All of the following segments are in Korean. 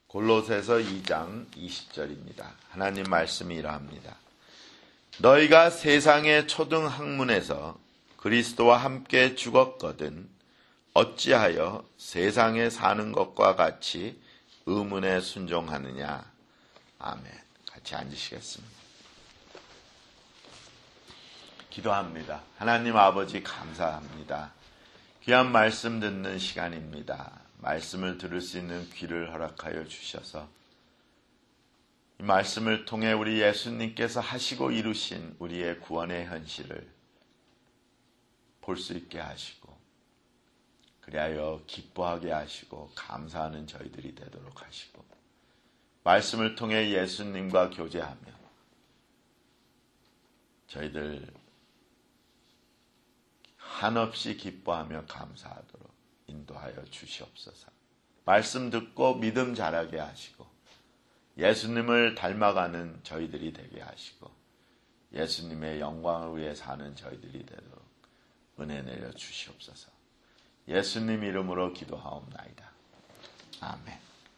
골로새서 2장 20절입니다. 하나님 말씀이 이러합니다. 너희가 세상의 초등학문에서 그리스도와 함께 죽었거든 어찌하여 세상에 사는 것과 같이 의문에 순종하느냐. 아멘. 같이 앉으시겠습니다. 기도합니다. 하나님 아버지 감사합니다. 귀한 말씀 듣는 시간입니다. 말씀을 들을 수 있는 귀를 허락하여 주셔서 이 말씀을 통해 우리 예수님께서 하시고 이루신 우리의 구원의 현실을 볼 수 있게 하시고 그리하여 기뻐하게 하시고 감사하는 저희들이 되도록 하시고 말씀을 통해 예수님과 교제하며 저희들 한없이 기뻐하며 감사하도록 인도하여 주시옵소서. 말씀 듣고 믿음 자라게 하시고 예수님을 닮아가는 저희들이 되게 하시고 예수님의 영광을 위해 사는 저희들이 되도록 은혜 내려 주시옵소서. 예수님 이름으로 기도하옵나이다. 아멘.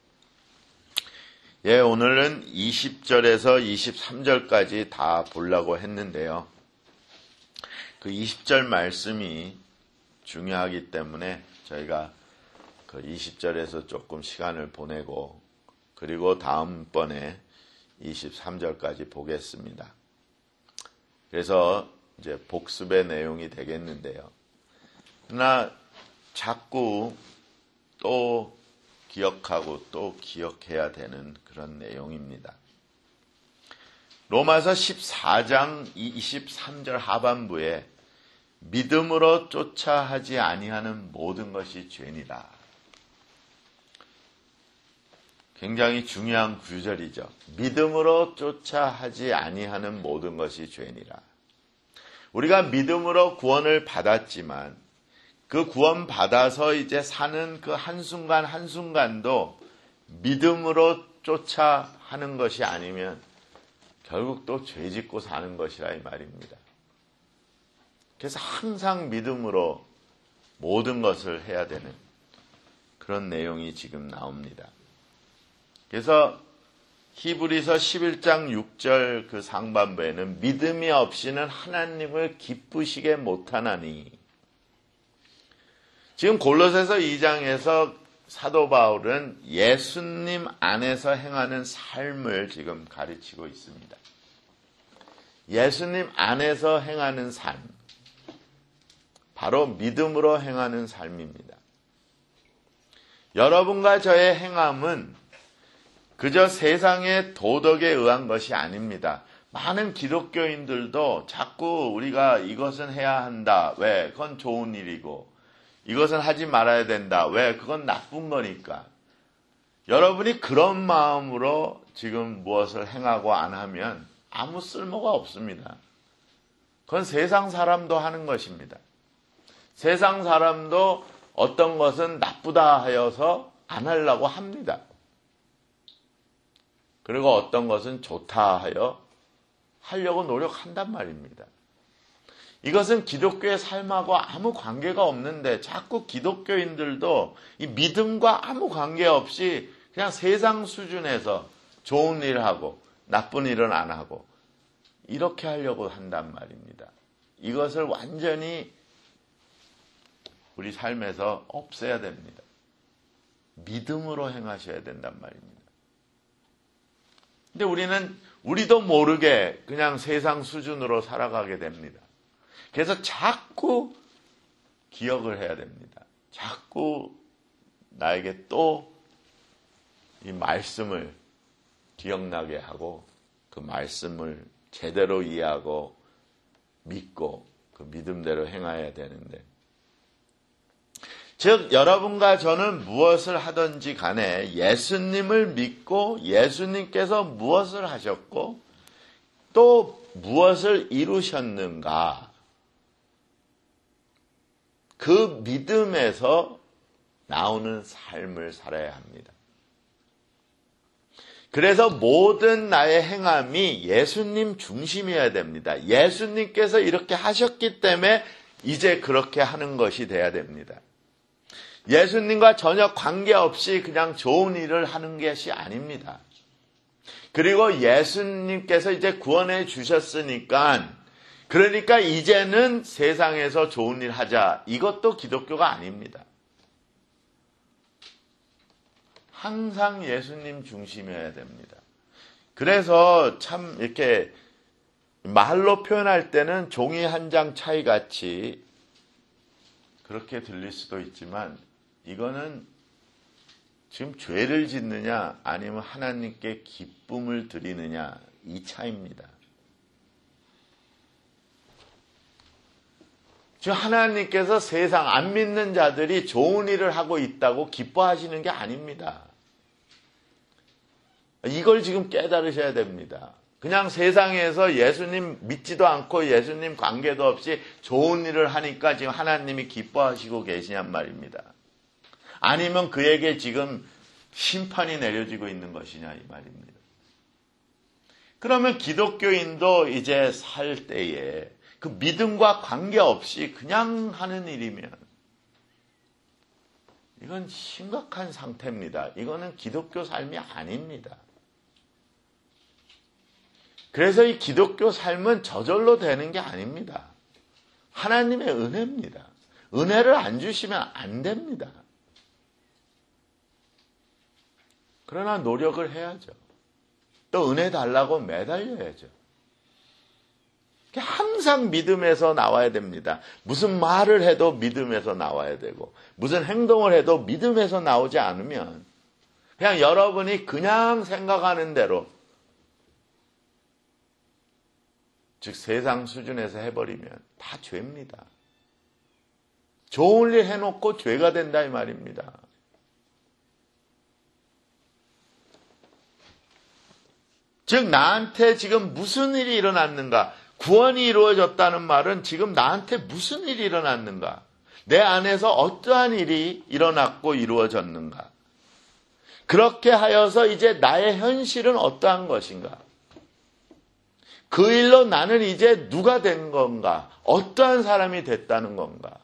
오늘은 20절에서 23절까지 다 보려고 했는데요. 그 20절 말씀이 중요하기 때문에 저희가 그 20절에서 조금 시간을 보내고 그리고 다음번에 23절까지 보겠습니다. 그래서 이제 복습의 내용이 되겠는데요. 그러나 자꾸 또 기억하고 또 기억해야 되는 그런 내용입니다. 로마서 14장 23절 하반부에 믿음으로 쫓아 하지 아니하는 모든 것이 죄니라. 굉장히 중요한 구절이죠. 믿음으로 쫓아 하지 아니하는 모든 것이 죄니라. 우리가 믿음으로 구원을 받았지만 그 구원 받아서 이제 사는 그 한순간 한순간도 믿음으로 쫓아 하는 것이 아니면 결국 또 죄 짓고 사는 것이라 이 말입니다. 그래서 항상 믿음으로 모든 것을 해야 되는 그런 내용이 지금 나옵니다. 그래서 히브리서 11장 6절 그 상반부에는 믿음이 없이는 하나님을 기쁘시게 못하나니. 지금 골로새서 2장에서 사도 바울은 예수님 안에서 행하는 삶을 지금 가르치고 있습니다. 예수님 안에서 행하는 삶. 바로 믿음으로 행하는 삶입니다. 여러분과 저의 행함은 그저 세상의 도덕에 의한 것이 아닙니다. 많은 기독교인들도 자꾸 우리가 이것은 해야 한다. 왜? 그건 좋은 일이고 이것은 하지 말아야 된다. 왜? 그건 나쁜 거니까. 여러분이 그런 마음으로 지금 무엇을 행하고 안 하면 아무 쓸모가 없습니다. 그건 세상 사람도 하는 것입니다. 세상 사람도 어떤 것은 나쁘다 하여서 안 하려고 합니다. 그리고 어떤 것은 좋다 하여 하려고 노력한단 말입니다. 이것은 기독교의 삶하고 아무 관계가 없는데 자꾸 기독교인들도 이 믿음과 아무 관계없이 그냥 세상 수준에서 좋은 일을 하고 나쁜 일은 안 하고 이렇게 하려고 한단 말입니다. 이것을 완전히 우리 삶에서 없애야 됩니다. 믿음으로 행하셔야 된단 말입니다. 근데 우리도 모르게 그냥 세상 수준으로 살아가게 됩니다. 그래서 자꾸 기억을 해야 됩니다. 자꾸 나에게 또 이 말씀을 기억나게 하고 그 말씀을 제대로 이해하고 믿고 그 믿음대로 행해야 되는데 즉 여러분과 저는 무엇을 하든지 간에 예수님을 믿고 예수님께서 무엇을 하셨고 또 무엇을 이루셨는가 그 믿음에서 나오는 삶을 살아야 합니다. 그래서 모든 나의 행함이 예수님 중심이어야 됩니다. 예수님께서 이렇게 하셨기 때문에 이제 그렇게 하는 것이 돼야 됩니다. 예수님과 전혀 관계없이 그냥 좋은 일을 하는 것이 아닙니다. 그리고 예수님께서 이제 구원해 주셨으니까, 그러니까 이제는 세상에서 좋은 일 하자. 이것도 기독교가 아닙니다. 항상 예수님 중심이어야 됩니다. 그래서 참 이렇게 말로 표현할 때는 종이 한 장 차이 같이 그렇게 들릴 수도 있지만, 이거는 지금 죄를 짓느냐 아니면 하나님께 기쁨을 드리느냐, 이 차이입니다. 지금 하나님께서 세상 안 믿는 자들이 좋은 일을 하고 있다고 기뻐하시는 게 아닙니다. 이걸 지금 깨달으셔야 됩니다. 그냥 세상에서 예수님 믿지도 않고 예수님 관계도 없이 좋은 일을 하니까 지금 하나님이 기뻐하시고 계시냔 말입니다. 아니면 그에게 지금 심판이 내려지고 있는 것이냐, 이 말입니다. 그러면 기독교인도 이제 살 때에 그 믿음과 관계없이 그냥 하는 일이면 이건 심각한 상태입니다. 이거는 기독교 삶이 아닙니다. 그래서 이 기독교 삶은 저절로 되는 게 아닙니다. 하나님의 은혜입니다. 은혜를 안 주시면 안 됩니다. 그러나 노력을 해야죠. 또 은혜 달라고 매달려야죠. 항상 믿음에서 나와야 됩니다. 무슨 말을 해도 믿음에서 나와야 되고, 무슨 행동을 해도 믿음에서 나오지 않으면 그냥 여러분이 그냥 생각하는 대로, 즉 세상 수준에서 해버리면 다 죄입니다. 좋은 일 해놓고 죄가 된다, 이 말입니다. 즉 나한테 지금 무슨 일이 일어났는가? 구원이 이루어졌다는 말은 지금 나한테 무슨 일이 일어났는가? 내 안에서 어떠한 일이 일어났고 이루어졌는가? 그렇게 하여서 이제 나의 현실은 어떠한 것인가? 그 일로 나는 이제 누가 된 건가? 어떠한 사람이 됐다는 건가?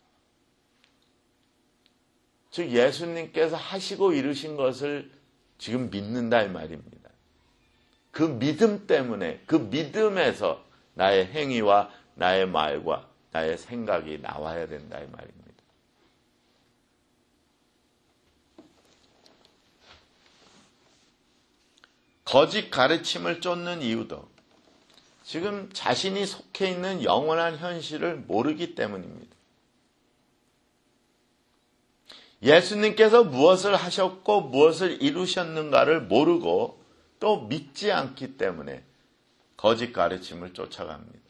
즉 예수님께서 하시고 이루신 것을 지금 믿는다, 이 말입니다. 그 믿음 때문에, 그 믿음에서 나의 행위와 나의 말과 나의 생각이 나와야 된다, 이 말입니다. 거짓 가르침을 쫓는 이유도 지금 자신이 속해 있는 영원한 현실을 모르기 때문입니다. 예수님께서 무엇을 하셨고 무엇을 이루셨는가를 모르고 또 믿지 않기 때문에 거짓 가르침을 쫓아갑니다.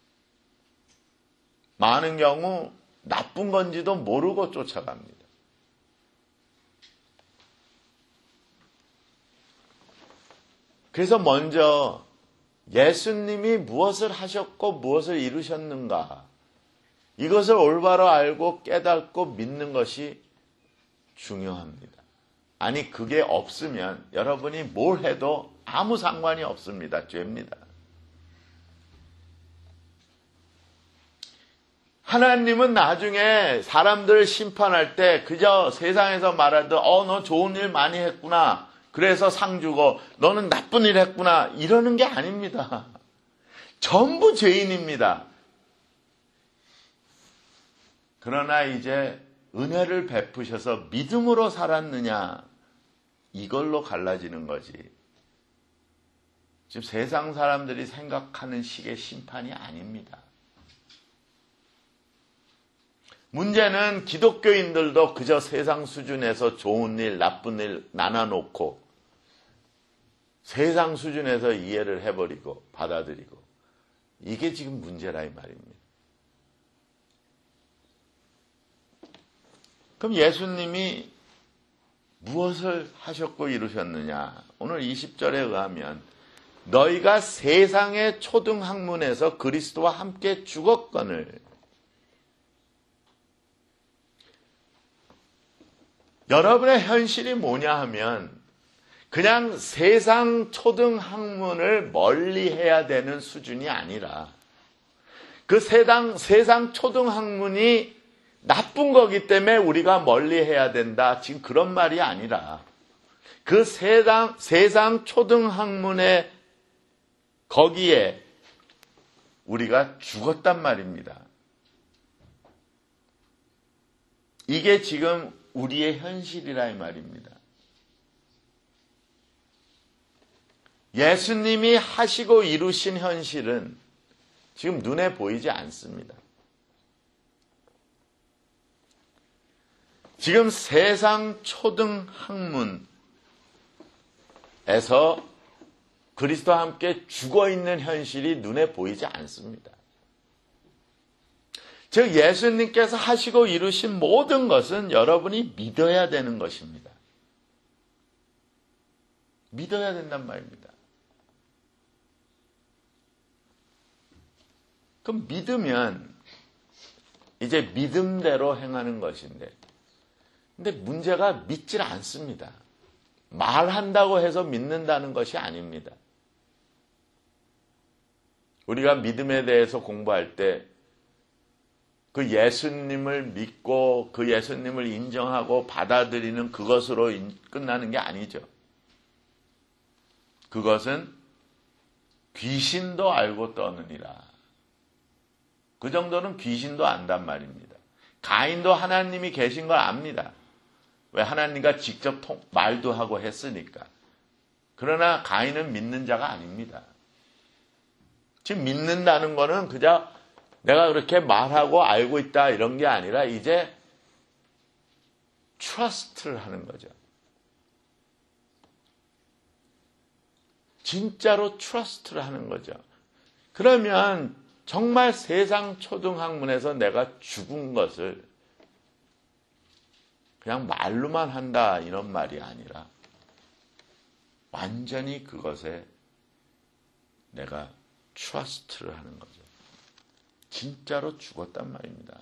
많은 경우 나쁜 건지도 모르고 쫓아갑니다. 그래서 먼저 예수님이 무엇을 하셨고 무엇을 이루셨는가, 이것을 올바로 알고 깨닫고 믿는 것이 중요합니다. 아니 그게 없으면 여러분이 뭘 해도 아무 상관이 없습니다. 죄입니다. 하나님은 나중에 사람들을 심판할 때 그저 세상에서 말하듯 너 좋은 일 많이 했구나, 그래서 상 주고, 너는 나쁜 일 했구나, 이러는 게 아닙니다. 전부 죄인입니다. 그러나 이제 은혜를 베푸셔서 믿음으로 살았느냐, 이걸로 갈라지는 거지. 지금 세상 사람들이 생각하는 식의 심판이 아닙니다. 문제는 기독교인들도 그저 세상 수준에서 좋은 일, 나쁜 일 나눠놓고 세상 수준에서 이해를 해버리고 받아들이고, 이게 지금 문제라 이 말입니다. 그럼 예수님이 무엇을 하셨고 이루셨느냐? 오늘 20절에 의하면 너희가 세상의 초등학문에서 그리스도와 함께 죽었거늘. 여러분의 현실이 뭐냐 하면 그냥 세상 초등학문을 멀리해야 되는 수준이 아니라 그 세상 초등학문이 나쁜 거기 때문에 우리가 멀리 해야 된다. 지금 그런 말이 아니라 그 세상 초등학문의 거기에 우리가 죽었단 말입니다. 이게 지금 우리의 현실이라 이 말입니다. 예수님이 하시고 이루신 현실은 지금 눈에 보이지 않습니다. 지금 세상 초등학문에서 그리스도와 함께 죽어있는 현실이 눈에 보이지 않습니다. 즉 예수님께서 하시고 이루신 모든 것은 여러분이 믿어야 되는 것입니다. 믿어야 된단 말입니다. 그럼 믿으면 이제 믿음대로 행하는 것인데, 근데 문제가 믿질 않습니다. 말한다고 해서 믿는다는 것이 아닙니다. 우리가 믿음에 대해서 공부할 때 그 예수님을 믿고 그 예수님을 인정하고 받아들이는 그것으로 끝나는 게 아니죠. 그것은 귀신도 알고 떠느니라. 그 정도는 귀신도 안단 말입니다. 가인도 하나님이 계신 걸 압니다. 왜? 하나님과 직접 말도 하고 했으니까. 그러나 가인은 믿는 자가 아닙니다. 지금 믿는다는 거는 그저 내가 그렇게 말하고 알고 있다 이런 게 아니라 이제 trust를 하는 거죠. 진짜로 trust를 하는 거죠. 그러면 정말 세상 초등학문에서 내가 죽은 것을 그냥 말로만 한다 이런 말이 아니라 완전히 그것에 내가 trust를 하는 거죠. 진짜로 죽었단 말입니다.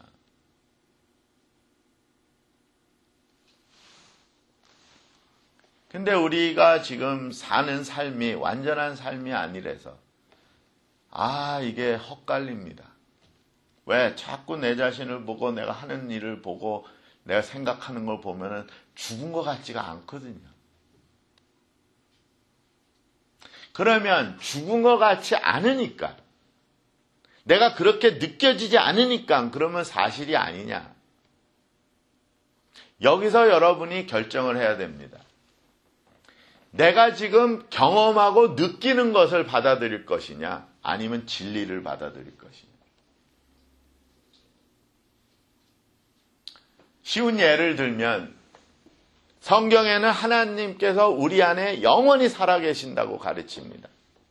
근데 우리가 지금 사는 삶이 완전한 삶이 아니라서 이게 헛갈립니다. 왜? 자꾸 내 자신을 보고 내가 하는 일을 보고 내가 생각하는 걸 보면은 죽은 것 같지가 않거든요. 그러면 죽은 것 같지 않으니까, 내가 그렇게 느껴지지 않으니까 그러면 사실이 아니냐. 여기서 여러분이 결정을 해야 됩니다. 내가 지금 경험하고 느끼는 것을 받아들일 것이냐, 아니면 진리를 받아들일 것이냐. 쉬운 예를 들면 성경에는 하나님께서 우리 안에 영원히 살아계신다고 가르칩니다.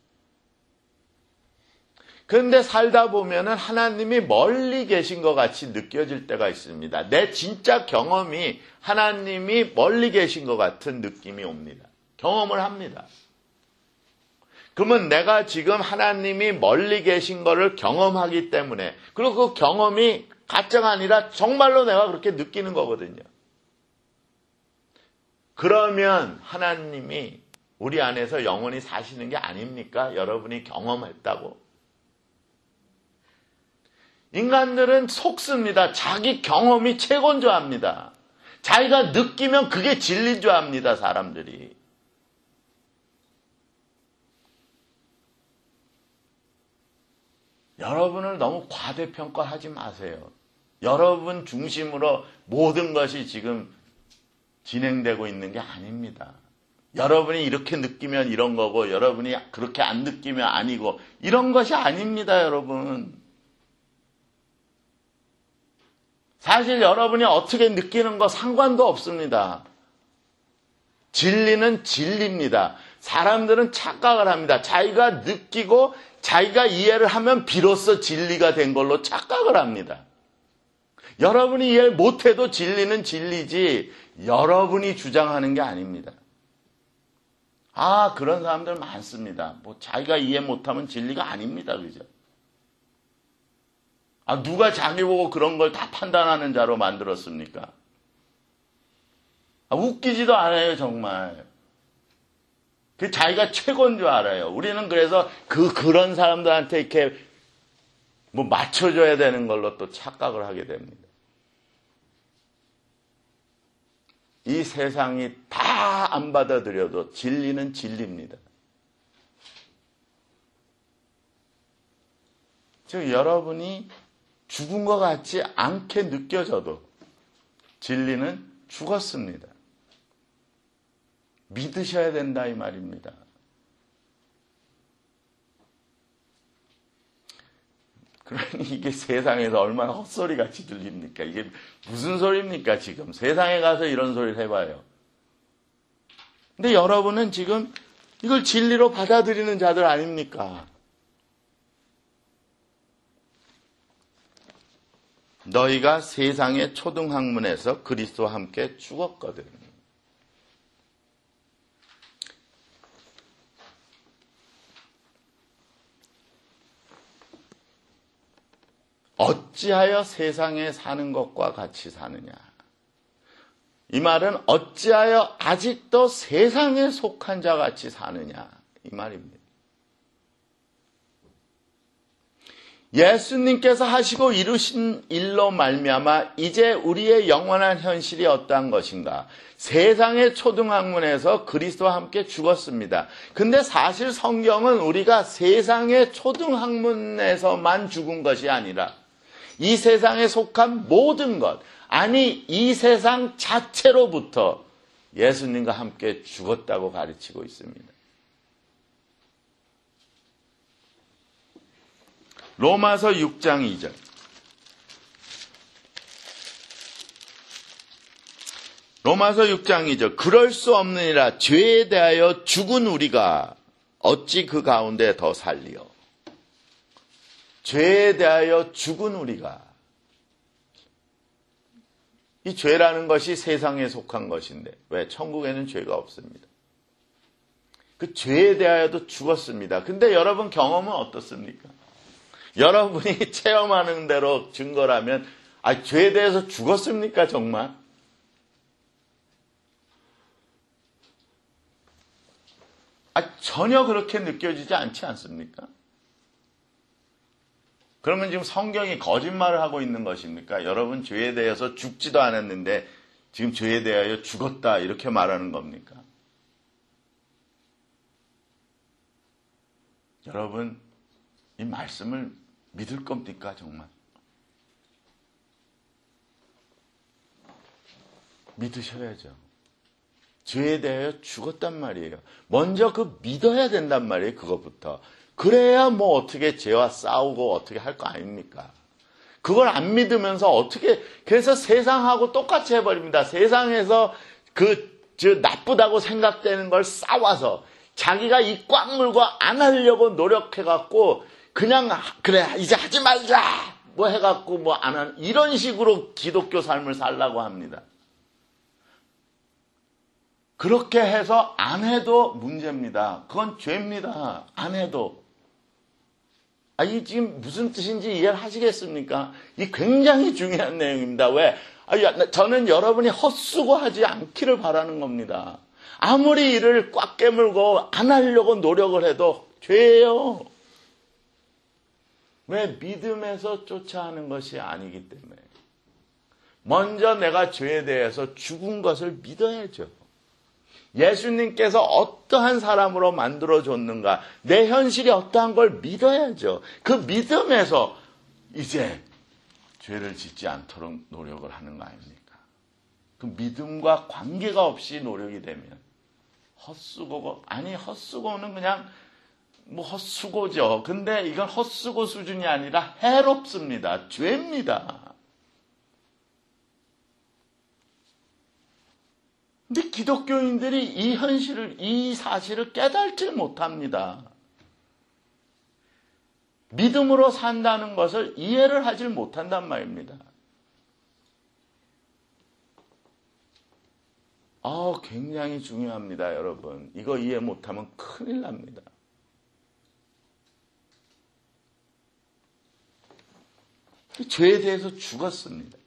그런데 살다 보면은 하나님이 멀리 계신 것 같이 느껴질 때가 있습니다. 내 진짜 경험이 하나님이 멀리 계신 것 같은 느낌이 옵니다. 경험을 합니다. 그러면 내가 지금 하나님이 멀리 계신 것을 경험하기 때문에, 그리고 그 경험이 가짜가 아니라 정말로 내가 그렇게 느끼는 거거든요. 그러면 하나님이 우리 안에서 영원히 사시는 게 아닙니까? 여러분이 경험했다고. 인간들은 속습니다. 자기 경험이 최고인 줄 압니다. 자기가 느끼면 그게 진리인 줄 압니다, 사람들이. 여러분을 너무 과대평가하지 마세요. 여러분 중심으로 모든 것이 지금 진행되고 있는 게 아닙니다. 여러분이 이렇게 느끼면 이런 거고, 여러분이 그렇게 안 느끼면 아니고, 이런 것이 아닙니다, 여러분. 사실 여러분이 어떻게 느끼는 거 상관도 없습니다. 진리는 진리입니다. 사람들은 착각을 합니다. 자기가 느끼고 자기가 이해를 하면 비로소 진리가 된 걸로 착각을 합니다. 여러분이 이해를 못해도 진리는 진리지 여러분이 주장하는 게 아닙니다. 그런 사람들 많습니다. 자기가 이해 못하면 진리가 아닙니다. 그죠? 누가 자기 보고 그런 걸 다 판단하는 자로 만들었습니까? 웃기지도 않아요, 정말. 그 자기가 최고인 줄 알아요. 우리는 그래서 그런 사람들한테 이렇게 맞춰줘야 되는 걸로 또 착각을 하게 됩니다. 이 세상이 다 안 받아들여도 진리는 진리입니다. 즉 여러분이 죽은 것 같지 않게 느껴져도 진리는 죽었습니다. 믿으셔야 된다 이 말입니다. 그러니 이게 세상에서 얼마나 헛소리같이 들립니까? 이게 무슨 소리입니까 지금? 세상에 가서 이런 소리를 해봐요. 근데 여러분은 지금 이걸 진리로 받아들이는 자들 아닙니까? 너희가 세상의 초등학문에서 그리스도와 함께 죽었거든. 어찌하여 세상에 사는 것과 같이 사느냐. 이 말은 어찌하여 아직도 세상에 속한 자 같이 사느냐 이 말입니다. 예수님께서 하시고 이루신 일로 말미암아 이제 우리의 영원한 현실이 어떠한 것인가. 세상의 초등학문에서 그리스도와 함께 죽었습니다. 근데 사실 성경은 우리가 세상의 초등학문에서만 죽은 것이 아니라 이 세상에 속한 모든 것, 아니 이 세상 자체로부터 예수님과 함께 죽었다고 가르치고 있습니다. 로마서 6장 2절. 로마서 6장 2절. 그럴 수 없느니라 죄에 대하여 죽은 우리가 어찌 그 가운데 더 살리요. 죄에 대하여 죽은 우리가. 이 죄라는 것이 세상에 속한 것인데 왜? 천국에는 죄가 없습니다. 그 죄에 대하여도 죽었습니다. 근데 여러분 경험은 어떻습니까? 여러분이 체험하는 대로 증거라면 죄에 대해서 죽었습니까 정말? 전혀 그렇게 느껴지지 않지 않습니까? 그러면 지금 성경이 거짓말을 하고 있는 것입니까? 여러분 죄에 대해서 죽지도 않았는데 지금 죄에 대하여 죽었다 이렇게 말하는 겁니까? 여러분 이 말씀을 믿을 겁니까 정말? 믿으셔야죠. 죄에 대하여 죽었단 말이에요. 먼저 믿어야 된단 말이에요. 그것부터. 그래야 어떻게 죄와 싸우고 어떻게 할 거 아닙니까? 그걸 안 믿으면서 어떻게, 그래서 세상하고 똑같이 해버립니다. 세상에서 나쁘다고 생각되는 걸 싸워서 자기가 입 꽉 물고 안 하려고 노력해갖고 그냥, 그래, 이제 하지 말자! 해갖고 안 하는, 이런 식으로 기독교 삶을 살라고 합니다. 그렇게 해서 안 해도 문제입니다. 그건 죄입니다. 안 해도. 이 지금 무슨 뜻인지 이해를 하시겠습니까? 이 굉장히 중요한 내용입니다. 왜? 저는 여러분이 헛수고하지 않기를 바라는 겁니다. 아무리 이를 꽉 깨물고 안 하려고 노력을 해도 죄예요. 왜? 믿음에서 쫓아하는 것이 아니기 때문에. 먼저 내가 죄에 대해서 죽은 것을 믿어야죠. 예수님께서 어떠한 사람으로 만들어줬는가, 내 현실이 어떠한 걸 믿어야죠. 그 믿음에서 이제 죄를 짓지 않도록 노력을 하는 거 아닙니까? 그 믿음과 관계가 없이 노력이 되면 헛수고는 그냥 헛수고죠. 근데 이건 헛수고 수준이 아니라 해롭습니다. 죄입니다. 근데 기독교인들이 이 사실을 깨닫지 못합니다. 믿음으로 산다는 것을 이해를 하지 못한단 말입니다. 굉장히 중요합니다, 여러분. 이거 이해 못하면 큰일 납니다. 죄에 대해서 죽었습니다.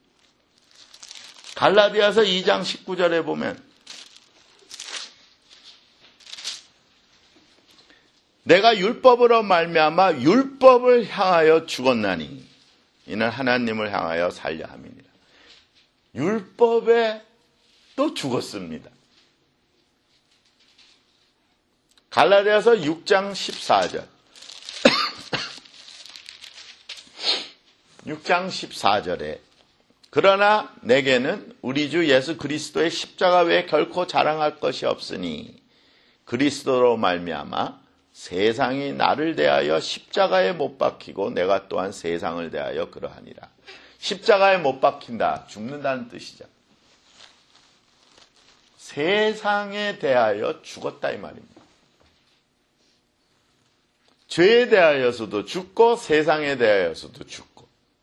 갈라디아서 2장 19절에 보면 내가 율법으로 말미암아 율법을 향하여 죽었나니 이는 하나님을 향하여 살려 함이니라. 율법에 또 죽었습니다. 갈라디아서 6장 14절. 6장 14절에 그러나 내게는 우리 주 예수 그리스도의 십자가 외에 결코 자랑할 것이 없으니 그리스도로 말미암아 세상이 나를 대하여 십자가에 못 박히고 내가 또한 세상을 대하여 그러하니라. 십자가에 못 박힌다, 죽는다는 뜻이죠. 세상에 대하여 죽었다 이 말입니다. 죄에 대하여서도 죽고 세상에 대하여서도 죽고,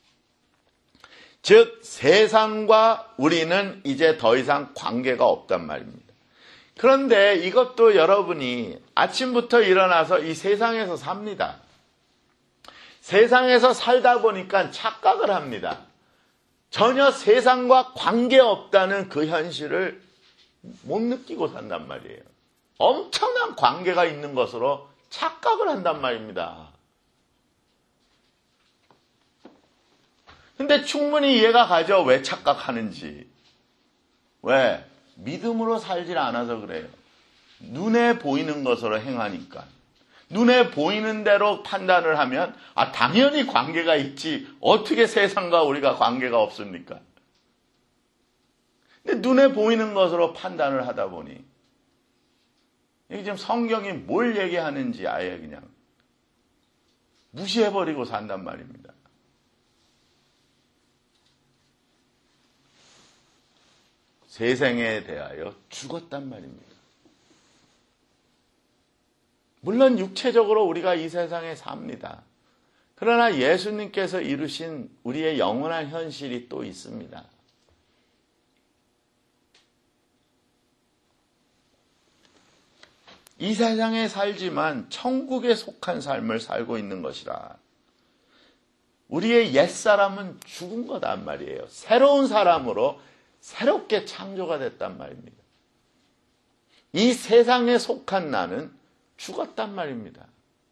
즉 세상과 우리는 이제 더 이상 관계가 없단 말입니다. 그런데 이것도 여러분이 아침부터 일어나서 이 세상에서 삽니다. 세상에서 살다 보니까 착각을 합니다. 전혀 세상과 관계없다는 그 현실을 못 느끼고 산단 말이에요. 엄청난 관계가 있는 것으로 착각을 한단 말입니다. 근데 충분히 이해가 가죠. 왜 착각하는지. 왜? 믿음으로 살질 않아서 그래요. 눈에 보이는 것으로 행하니까. 눈에 보이는 대로 판단을 하면 당연히 관계가 있지. 어떻게 세상과 우리가 관계가 없습니까? 근데 눈에 보이는 것으로 판단을 하다 보니 이게 지금 성경이 뭘 얘기하는지 아예 그냥 무시해버리고 산단 말입니다. 세상에 대하여 죽었단 말입니다. 물론 육체적으로 우리가 이 세상에 삽니다. 그러나 예수님께서 이루신 우리의 영원한 현실이 또 있습니다. 이 세상에 살지만 천국에 속한 삶을 살고 있는 것이라. 우리의 옛사람은 죽은 거단 말이에요. 새로운 사람으로 새롭게 창조가 됐단 말입니다. 이 세상에 속한 나는 죽었단 말입니다.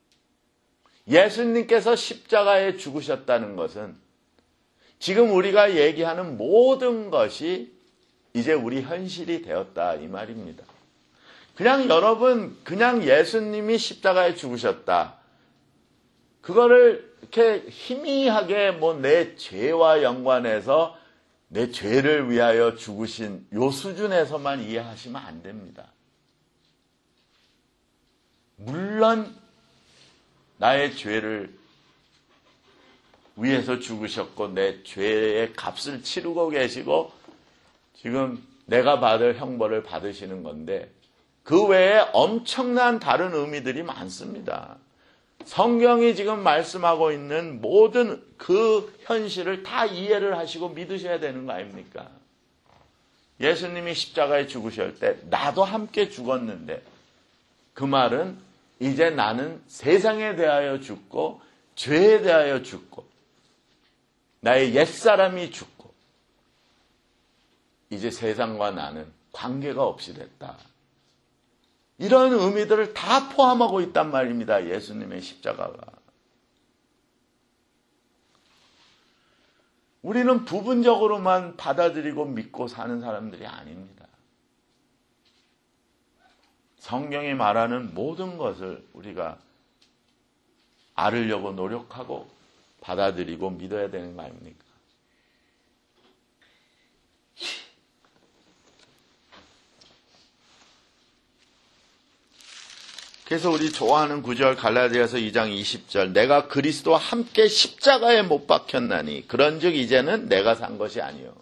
예수님께서 십자가에 죽으셨다는 것은 지금 우리가 얘기하는 모든 것이 이제 우리 현실이 되었다 이 말입니다. 그냥 여러분, 그냥 예수님이 십자가에 죽으셨다. 그거를 이렇게 희미하게 내 죄와 연관해서 내 죄를 위하여 죽으신 요 수준에서만 이해하시면 안 됩니다. 물론 나의 죄를 위해서 죽으셨고 내 죄의 값을 치르고 계시고 지금 내가 받을 형벌을 받으시는 건데 그 외에 엄청난 다른 의미들이 많습니다. 성경이 지금 말씀하고 있는 모든 그 현실을 다 이해를 하시고 믿으셔야 되는 거 아닙니까? 예수님이 십자가에 죽으실 때 나도 함께 죽었는데 그 말은 이제 나는 세상에 대하여 죽고 죄에 대하여 죽고 나의 옛사람이 죽고 이제 세상과 나는 관계가 없이 됐다. 이런 의미들을 다 포함하고 있단 말입니다. 예수님의 십자가가. 우리는 부분적으로만 받아들이고 믿고 사는 사람들이 아닙니다. 성경이 말하는 모든 것을 우리가 알으려고 노력하고 받아들이고 믿어야 되는 거 아닙니까? 그래서 우리 좋아하는 구절 갈라디아서 2장 20절 내가 그리스도와 함께 십자가에 못 박혔나니 그런즉 이제는 내가 산 것이 아니요.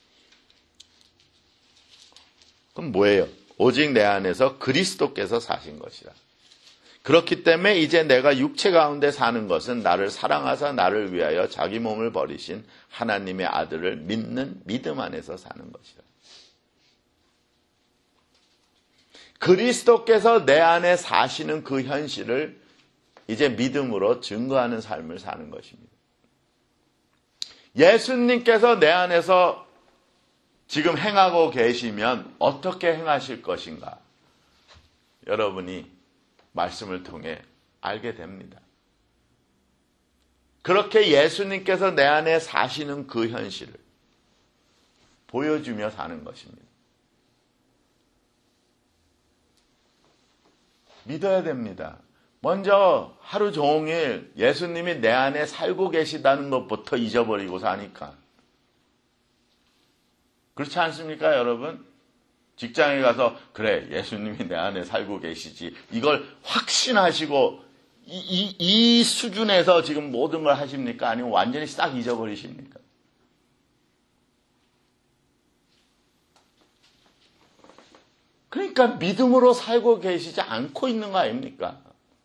그럼 뭐예요? 오직 내 안에서 그리스도께서 사신 것이라. 그렇기 때문에 이제 내가 육체 가운데 사는 것은 나를 사랑하사 나를 위하여 자기 몸을 버리신 하나님의 아들을 믿는 믿음 안에서 사는 것이라. 그리스도께서 내 안에 사시는 그 현실을 이제 믿음으로 증거하는 삶을 사는 것입니다. 예수님께서 내 안에서 지금 행하고 계시면 어떻게 행하실 것인가? 여러분이 말씀을 통해 알게 됩니다. 그렇게 예수님께서 내 안에 사시는 그 현실을 보여주며 사는 것입니다. 믿어야 됩니다. 먼저 하루 종일 예수님이 내 안에 살고 계시다는 것부터 잊어버리고 사니까. 그렇지 않습니까, 여러분? 직장에 가서 그래, 예수님이 내 안에 살고 계시지. 이걸 확신하시고 이 수준에서 지금 모든 걸 하십니까? 아니면 완전히 싹 잊어버리십니까? 그러니까 믿음으로 살고 계시지 않고 있는 거 아닙니까?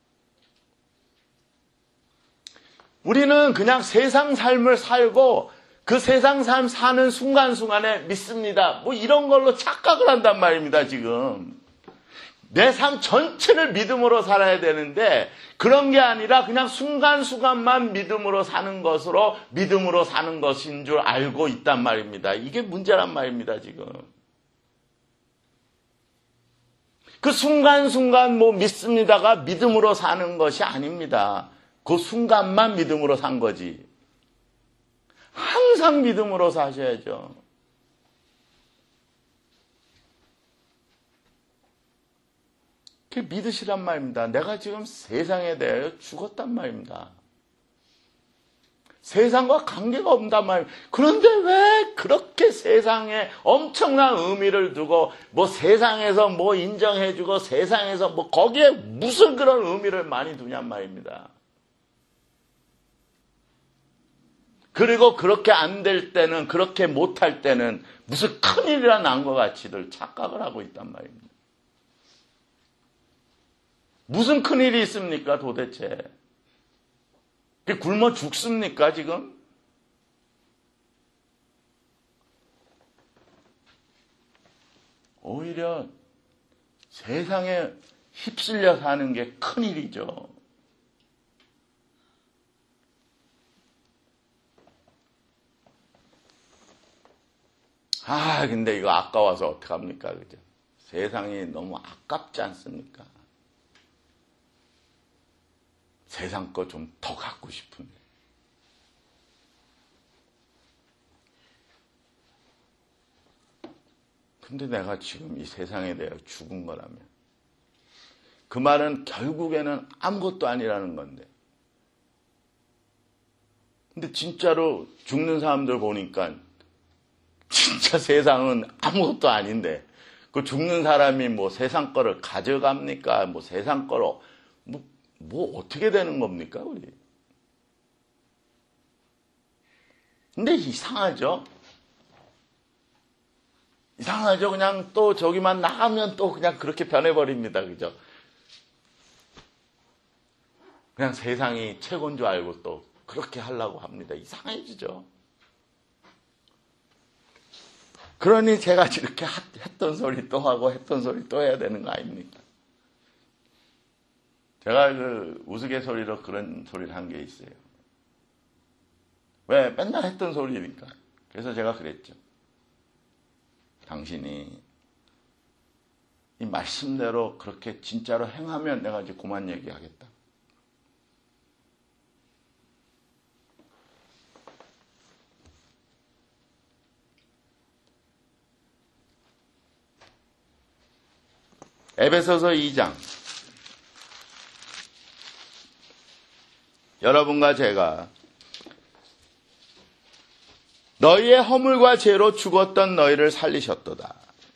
우리는 그냥 세상 삶을 살고 그 세상 삶 사는 순간순간에 믿습니다. 뭐 이런 걸로 착각을 한단 말입니다, 지금. 내 삶 전체를 믿음으로 살아야 되는데 그런 게 아니라 그냥 순간순간만 믿음으로 사는 것으로 믿음으로 사는 것인 줄 알고 있단 말입니다. 이게 문제란 말입니다, 지금. 그 순간순간 뭐 믿습니다가 믿음으로 사는 것이 아닙니다. 그 순간만 믿음으로 산 거지. 항상 믿음으로 사셔야죠. 그게 믿으시란 말입니다. 내가 지금 세상에 대해 죽었단 말입니다. 세상과 관계가 없단 말입니다. 그런데 왜 그렇게 세상에 엄청난 의미를 두고 뭐 세상에서 뭐 인정해주고 세상에서 뭐 거기에 무슨 그런 의미를 많이 두냔 말입니다. 그리고 그렇게 안 될 때는, 그렇게 못할 때는 무슨 큰일이라 난 것 같이들 착각을 하고 있단 말입니다. 무슨 큰일이 있습니까, 도대체? 굶어 죽습니까, 지금? 오히려 세상에 휩쓸려 사는 게 큰일이죠. 근데 이거 아까워서 어떡합니까, 그죠? 세상이 너무 아깝지 않습니까? 세상 거 좀 더 갖고 싶은데. 근데 내가 지금 이 세상에 대해 죽은 거라면 그 말은 결국에는 아무것도 아니라는 건데. 근데 진짜로 죽는 사람들 보니까 진짜 세상은 아무것도 아닌데 그 죽는 사람이 뭐 세상 거를 가져갑니까? 뭐 세상 거로 뭐 어떻게 되는 겁니까, 우리? 근데 이상하죠? 이상하죠? 그냥 또 저기만 나가면 또 그냥 그렇게 변해버립니다, 그죠? 그냥 세상이 최고인 줄 알고 또 그렇게 하려고 합니다. 이상해지죠? 그러니 제가 이렇게 했던 소리 또 하고 했던 소리 또 해야 되는 거 아닙니까? 제가 그 우스갯소리로 그런 소리를 한 게 있어요. 왜? 맨날 했던 소리니까. 그래서 제가 그랬죠. 당신이 이 말씀대로 그렇게 진짜로 행하면 내가 이제 그만 얘기하겠다. 에베소서 2장. 여러분과 제가 너희의 허물과 죄로 죽었던 너희를 살리셨도다.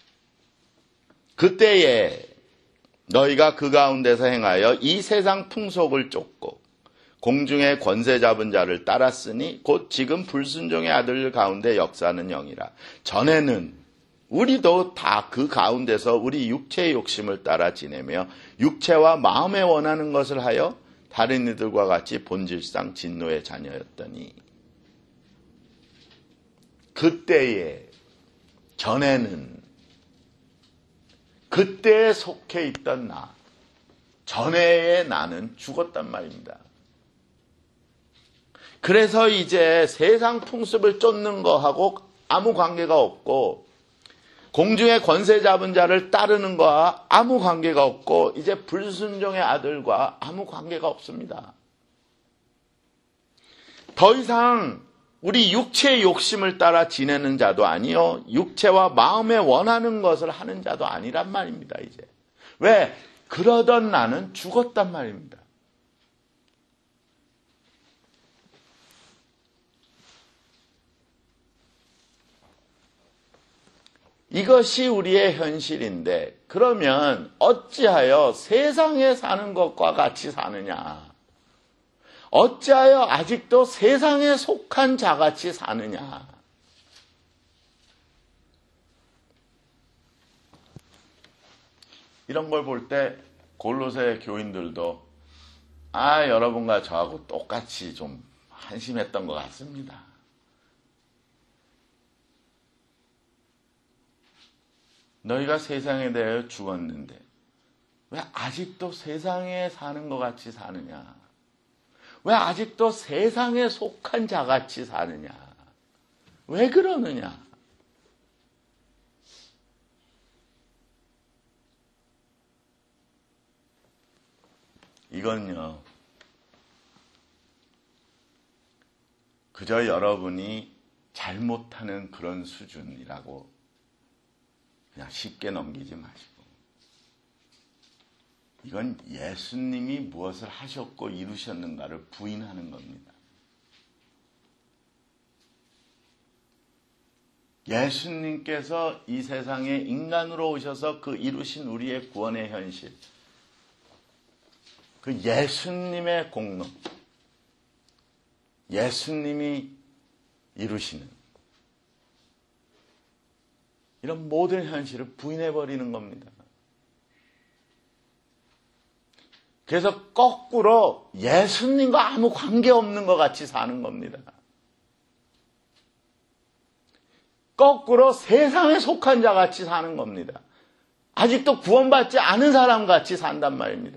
그때에 너희가 그 가운데서 행하여 이 세상 풍속을 쫓고 공중의 권세 잡은 자를 따랐으니 곧 지금 불순종의 아들 가운데 역사하는 영이라. 전에는 우리도 다 그 가운데서 우리 육체의 욕심을 따라 지내며 육체와 마음에 원하는 것을 하여 다른 이들과 같이 본질상 진노의 자녀였더니 그때에 전에는 그때에 속해 있던 나 전에의 나는 죽었단 말입니다. 그래서 이제 세상 풍습을 쫓는 거하고 아무 관계가 없고 공중의 권세 잡은 자를 따르는 거와 아무 관계가 없고 이제 불순종의 아들과 아무 관계가 없습니다. 더 이상 우리 육체의 욕심을 따라 지내는 자도 아니요 육체와 마음에 원하는 것을 하는 자도 아니란 말입니다. 이제 왜? 그러던 나는 죽었단 말입니다. 이것이 우리의 현실인데 그러면 어찌하여 세상에 사는 것과 같이 사느냐? 어찌하여 아직도 세상에 속한 자같이 사느냐? 이런 걸 볼 때 골로새 교인들도 여러분과 저하고 똑같이 좀 한심했던 것 같습니다. 너희가 세상에 대하여 죽었는데 왜 아직도 세상에 사는 것 같이 사느냐? 왜 아직도 세상에 속한 자같이 사느냐? 왜 그러느냐? 이건요, 그저 여러분이 잘못하는 그런 수준이라고 그냥 쉽게 넘기지 마시고, 이건 예수님이 무엇을 하셨고 이루셨는가를 부인하는 겁니다. 예수님께서 이 세상에 인간으로 오셔서 그 이루신 우리의 구원의 현실, 그 예수님의 공로, 예수님이 이루시는 이런 모든 현실을 부인해버리는 겁니다. 그래서 거꾸로 예수님과 아무 관계없는 것 같이 사는 겁니다. 거꾸로 세상에 속한 자 같이 사는 겁니다. 아직도 구원받지 않은 사람 같이 산단 말입니다.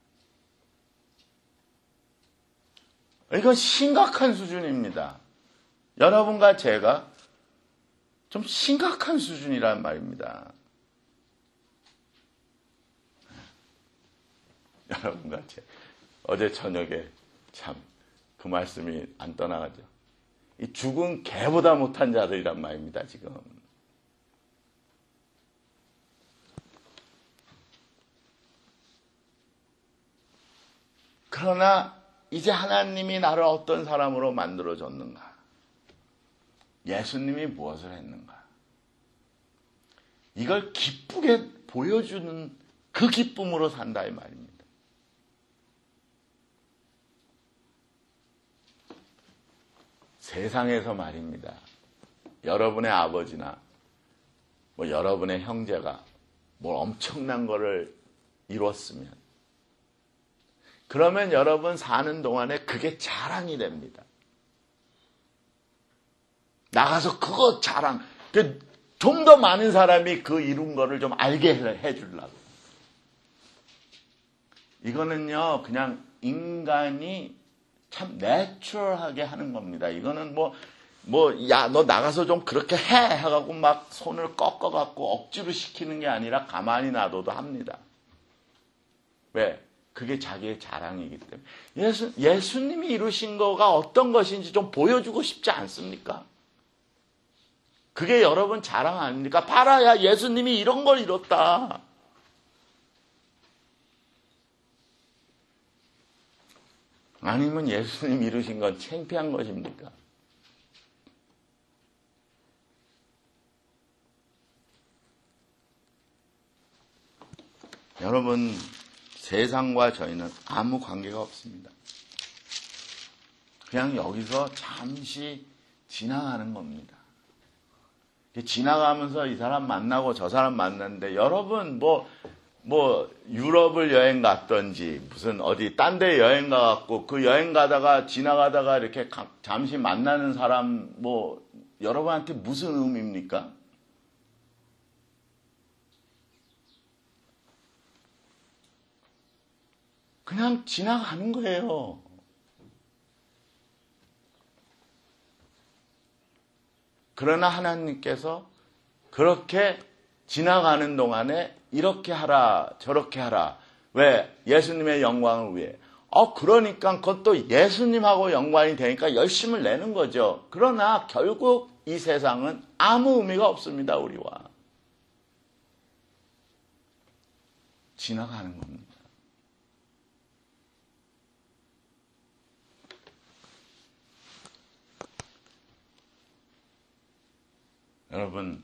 이건 심각한 수준입니다. 여러분과 제가 좀 심각한 수준이란 말입니다. 여러분과 제가 어제 저녁에 참 그 말씀이 안 떠나가죠. 이 죽은 개보다 못한 자들이란 말입니다, 지금. 그러나 이제 하나님이 나를 어떤 사람으로 만들어줬는가? 예수님이 무엇을 했는가? 이걸 기쁘게 보여주는 그 기쁨으로 산다 이 말입니다. 세상에서 말입니다. 여러분의 아버지나 여러분의 형제가 뭘 엄청난 거를 이뤘으면 그러면 여러분 사는 동안에 그게 자랑이 됩니다. 나가서 그거 자랑, 좀 더 많은 사람이 그 이룬 거를 좀 알게 해주려고. 이거는요, 그냥 인간이 참 내추럴하게 하는 겁니다. 이거는 야, 너 나가서 좀 그렇게 해가고 막 손을 꺾어갖고 억지로 시키는 게 아니라 가만히 놔둬도 합니다. 왜? 그게 자기의 자랑이기 때문에. 예수님이 이루신 거가 어떤 것인지 좀 보여주고 싶지 않습니까? 그게 여러분 자랑 아닙니까? 봐라, 예수님이 이런 걸 이뤘다. 아니면 예수님 이루신 건 창피한 것입니까? 여러분, 세상과 저희는 아무 관계가 없습니다. 그냥 여기서 잠시 지나가는 겁니다. 지나가면서 이 사람 만나고 저 사람 만났는데 여러분 유럽을 여행 갔던지 무슨 어디 딴 데 여행 가갖고 그 여행 가다가 지나가다가 이렇게 잠시 만나는 사람 여러분한테 무슨 의미입니까? 그냥 지나가는 거예요. 그러나 하나님께서 그렇게 지나가는 동안에 이렇게 하라 저렇게 하라. 왜? 예수님의 영광을 위해. 그러니까 그것도 예수님하고 연관이 되니까 열심을 내는 거죠. 그러나 결국 이 세상은 아무 의미가 없습니다. 우리와. 지나가는 겁니다. 여러분,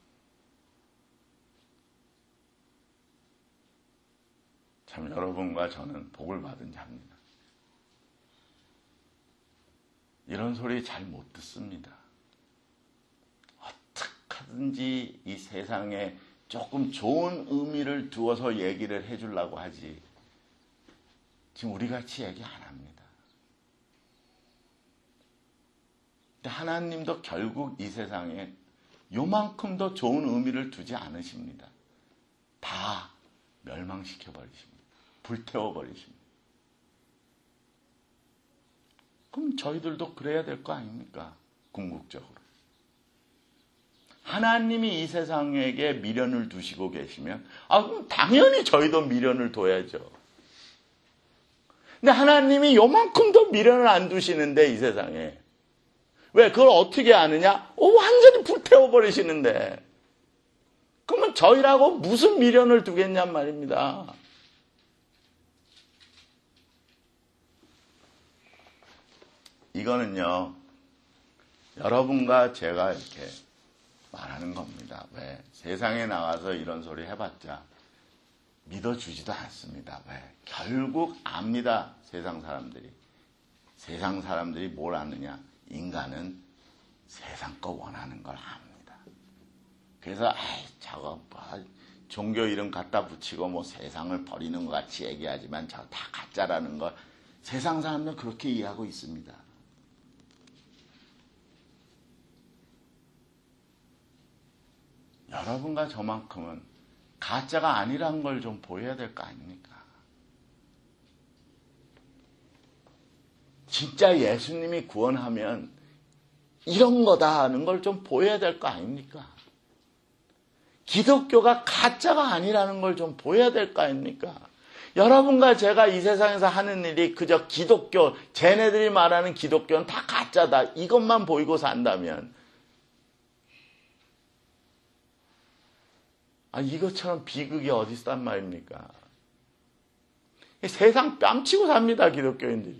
참 여러분과 저는 복을 받은 자입니다. 이런 소리 잘 못 듣습니다. 어떻게든지 이 세상에 조금 좋은 의미를 두어서 얘기를 해주려고 하지, 지금 우리같이 얘기 안 합니다. 근데 하나님도 결국 이 세상에 요만큼도 좋은 의미를 두지 않으십니다. 다 멸망시켜버리십니다. 불태워버리십니다. 그럼 저희들도 그래야 될 거 아닙니까? 궁극적으로. 하나님이 이 세상에게 미련을 두시고 계시면 그럼 당연히 저희도 미련을 둬야죠. 근데 하나님이 요만큼도 미련을 안 두시는데 이 세상에. 왜? 그걸 어떻게 아느냐? 완전히 불태워버리시는데. 그러면 저희라고 무슨 미련을 두겠냔 말입니다. 이거는요, 여러분과 제가 이렇게 말하는 겁니다. 왜? 세상에 나가서 이런 소리 해봤자 믿어주지도 않습니다. 왜? 결국 압니다. 세상 사람들이. 세상 사람들이 뭘 아느냐? 인간은 세상 거 원하는 걸 압니다. 그래서 저거 종교 이름 갖다 붙이고 뭐 세상을 버리는 것 같이 얘기하지만 저거 다 가짜라는 걸 세상 사람들은 그렇게 이해하고 있습니다. 여러분과 저만큼은 가짜가 아니란 걸 좀 보여야 될 거 아닙니까? 진짜 예수님이 구원하면 이런 거다 하는 걸 좀 보여야 될 거 아닙니까? 기독교가 가짜가 아니라는 걸 좀 보여야 될 거 아닙니까? 여러분과 제가 이 세상에서 하는 일이 그저 기독교, 쟤네들이 말하는 기독교는 다 가짜다, 이것만 보이고 산다면 이것처럼 비극이 어디 있단 말입니까? 세상 뺨치고 삽니다, 기독교인들이.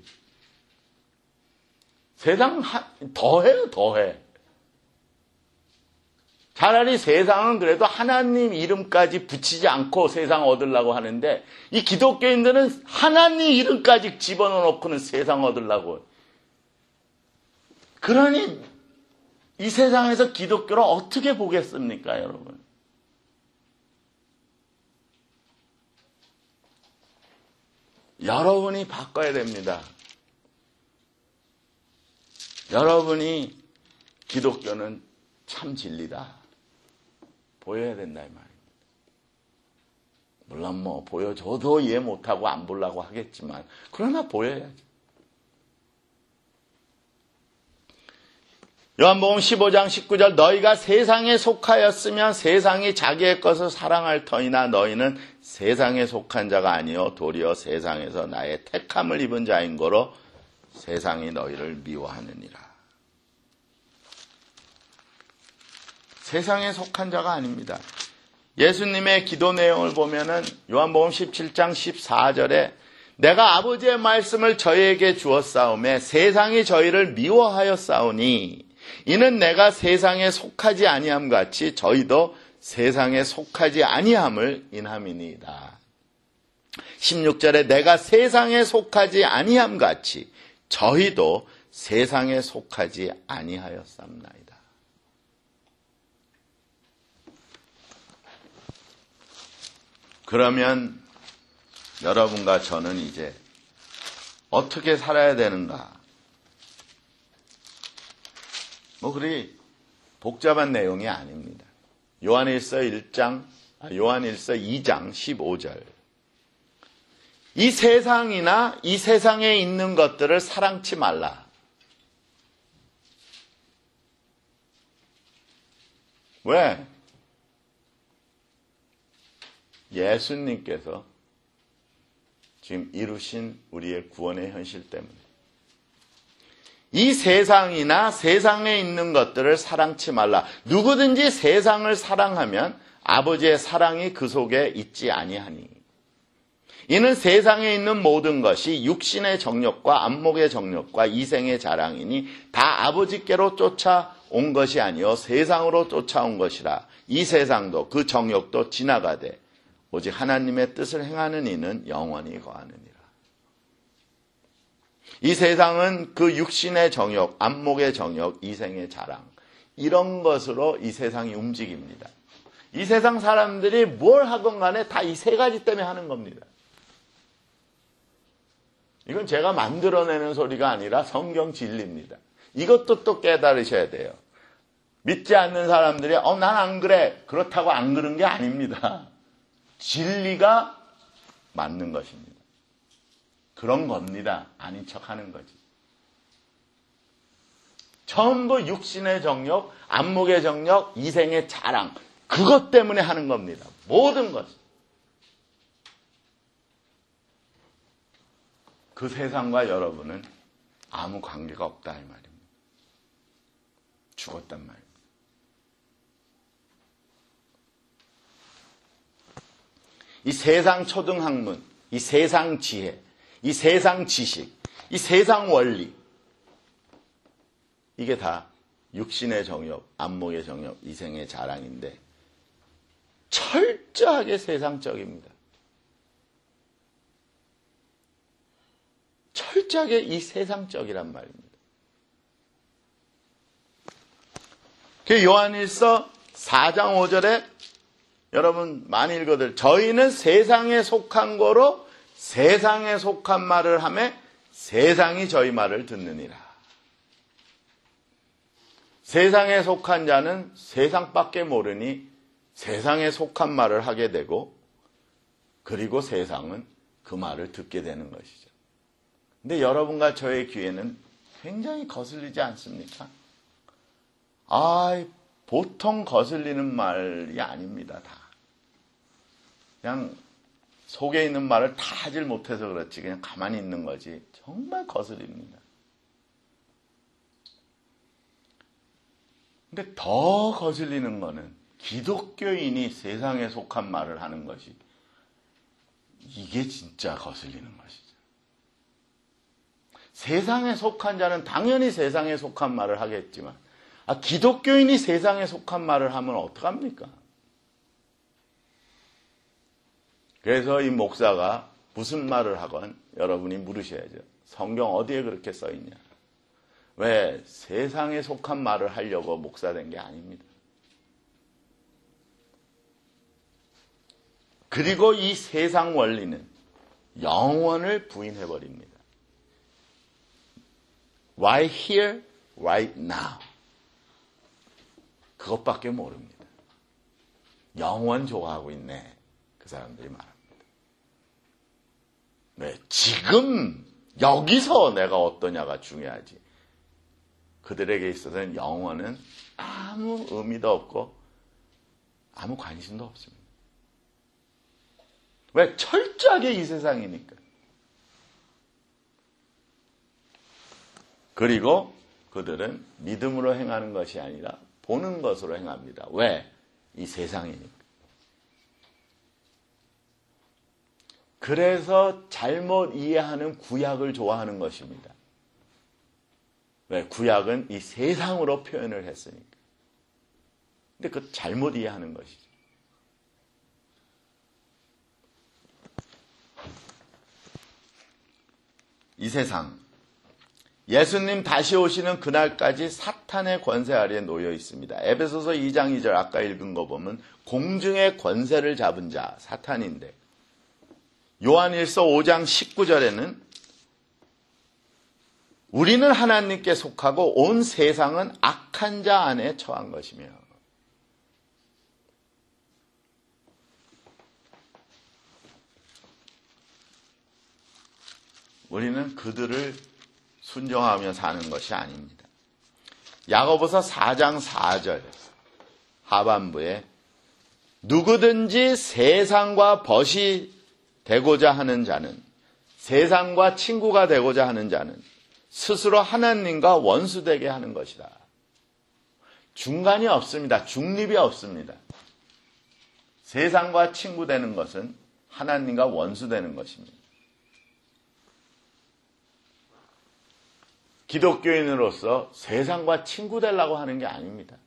세상 더해요, 더해. 차라리 세상은 그래도 하나님 이름까지 붙이지 않고 세상 얻으려고 하는데, 이 기독교인들은 하나님 이름까지 집어넣어놓고는 세상 얻으려고. 그러니 이 세상에서 기독교를 어떻게 보겠습니까, 여러분? 여러분이 바꿔야 됩니다. 여러분이 기독교는 참 진리다 보여야 된다 이 말입니다. 물론 뭐 보여줘도 이해 못하고 안 보려고 하겠지만 그러나 보여야죠. 요한복음 15장 19절 너희가 세상에 속하였으면 세상이 자기의 것을 사랑할 터이나 너희는 세상에 속한 자가 아니요 도리어 세상에서 나의 택함을 입은 자인 거로 세상이 너희를 미워하느니라. 세상에 속한 자가 아닙니다. 예수님의 기도 내용을 보면은 요한복음 17장 14절에 내가 아버지의 말씀을 저희에게 주었사오매 세상이 저희를 미워하였사오니 이는 내가 세상에 속하지 아니함 같이 저희도 세상에 속하지 아니함을 인함이니이다. 16절에 내가 세상에 속하지 아니함 같이 저희도 세상에 속하지 아니하였사옵나이다. 그러면 여러분과 저는 이제 어떻게 살아야 되는가? 뭐 그리 복잡한 내용이 아닙니다. 요한일서 2장 15절. 이 세상이나 이 세상에 있는 것들을 사랑치 말라. 왜? 예수님께서 지금 이루신 우리의 구원의 현실 때문에 이 세상이나 세상에 있는 것들을 사랑치 말라. 누구든지 세상을 사랑하면 아버지의 사랑이 그 속에 있지 아니하니. 이는 세상에 있는 모든 것이 육신의 정욕과 안목의 정욕과 이생의 자랑이니 다 아버지께로 쫓아 온 것이 아니요 세상으로 쫓아온 것이라. 이 세상도 그 정욕도 지나가되 오직 하나님의 뜻을 행하는 이는 영원히 거하느니라. 이 세상은 그 육신의 정욕, 안목의 정욕, 이생의 자랑, 이런 것으로 이 세상이 움직입니다. 이 세상 사람들이 뭘 하건 간에 다 이 세 가지 때문에 하는 겁니다. 이건 제가 만들어내는 소리가 아니라 성경 진리입니다. 이것도 또 깨달으셔야 돼요. 믿지 않는 사람들이 난 안 그래. 그렇다고 안 그런 게 아닙니다. 진리가 맞는 것입니다. 그런 겁니다. 아닌 척하는 거지. 전부 육신의 정욕, 안목의 정욕, 이생의 자랑, 그것 때문에 하는 겁니다. 모든 것. 그 세상과 여러분은 아무 관계가 없다 이 말입니다. 죽었단 말입니다. 이 세상 초등학문, 이 세상 지혜, 이 세상 지식, 이 세상 원리, 이게 다 육신의 정욕, 안목의 정욕, 이생의 자랑인데 철저하게 세상적입니다. 철저하게 이 세상적이란 말입니다. 그 요한일서 4장 5절에 여러분 많이 읽어들 저희는 세상에 속한 거로 세상에 속한 말을 하며 세상이 저희 말을 듣느니라. 세상에 속한 자는 세상밖에 모르니 세상에 속한 말을 하게 되고 그리고 세상은 그 말을 듣게 되는 것이죠. 근데 여러분과 저의 귀에는 굉장히 거슬리지 않습니까? 보통 거슬리는 말이 아닙니다. 다. 그냥 속에 있는 말을 다 하질 못해서 그렇지 그냥 가만히 있는 거지 정말 거슬립니다. 근데 더 거슬리는 거는 기독교인이 세상에 속한 말을 하는 것이 이게 진짜 거슬리는 것이죠. 세상에 속한 자는 당연히 세상에 속한 말을 하겠지만 기독교인이 세상에 속한 말을 하면 어떡합니까? 그래서 이 목사가 무슨 말을 하건 여러분이 물으셔야죠. 성경 어디에 그렇게 써 있냐? 왜? 세상에 속한 말을 하려고 목사 된 게 아닙니다. 그리고 이 세상 원리는 영원을 부인해버립니다. Right here, right now. 그것밖에 모릅니다. 영원 좋아하고 있네. 그 사람들이 말합니다. 네, 지금 여기서 내가 어떠냐가 중요하지. 그들에게 있어서는 영원은 아무 의미도 없고 아무 관심도 없습니다. 왜? 철저하게 이 세상이니까. 그리고 그들은 믿음으로 행하는 것이 아니라 보는 것으로 행합니다. 왜? 이 세상이니까. 그래서 잘못 이해하는 구약을 좋아하는 것입니다. 왜? 구약은 이 세상으로 표현을 했으니까. 근데 그것 잘못 이해하는 것이죠. 이 세상, 예수님 다시 오시는 그날까지 사탄의 권세 아래에 놓여 있습니다. 에베소서 2장 2절 아까 읽은 거 보면 공중의 권세를 잡은 자, 사탄인데 요한일서 5장 19절에는 우리는 하나님께 속하고 온 세상은 악한 자 안에 처한 것이며 우리는 그들을 순종하며 사는 것이 아닙니다. 야고보서 4장 4절 하반부에 누구든지 세상과 벗이 되고자 하는 자는 세상과 친구가 되고자 하는 자는 스스로 하나님과 원수되게 하는 것이다. 중간이 없습니다. 중립이 없습니다. 세상과 친구 되는 것은 하나님과 원수 되는 것입니다. 기독교인으로서 세상과 친구 되려고 하는 게 아닙니다.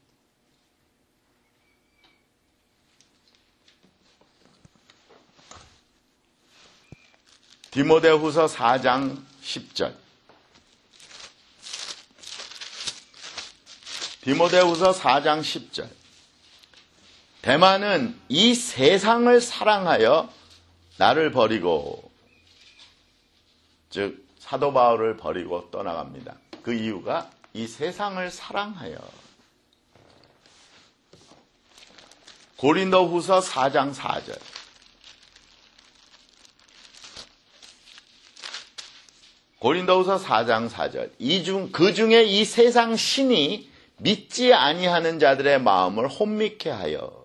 디모데후서 4장 10절. 디모데후서 4장 10절. 데마는 이 세상을 사랑하여 나를 버리고, 즉 사도 바울을 버리고 떠나갑니다. 그 이유가 이 세상을 사랑하여. 고린도후서 4장 4절. 고린도후서 4장 4절. 그 중에 이 세상 신이 믿지 아니하는 자들의 마음을 혼미케 하여.